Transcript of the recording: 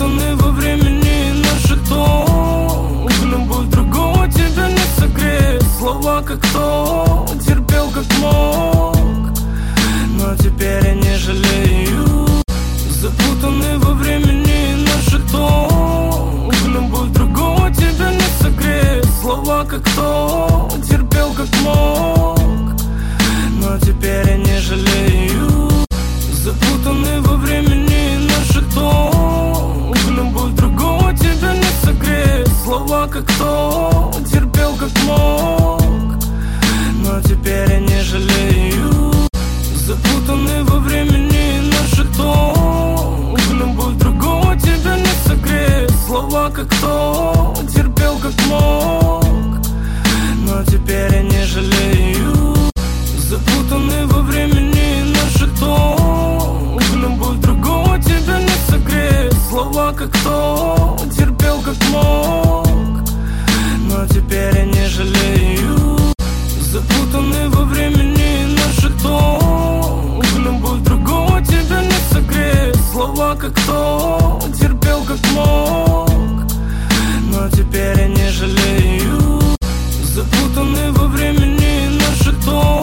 Запутаны во времени наши то. Любовь другого тебя не согреет. Слова как то, терпел как мог, но теперь я не жалею. Запутаны во времени наши то. Любовь другого тебя не согреет. Слова как то, терпел как мог, но теперь я не жалею. Запутаны во времени наши то. Любовь другого тебя не согреет. Слова как то, терпел как мог, но теперь я не жалею. Запутаны во времени наши то. Любовь другого тебя не согреет. Слова как то, терпел как мог, но теперь я не жалею. Запутаны во времени наши то. Любовь другого тебя не согреет. Слова как то, терпел как мог, но теперь я не жалею. Запутаны во времени наши то. Любовь другого тебя не согреет. Слова как то, терпел как мог, но теперь я не жалею. Запутаны во времени наши то.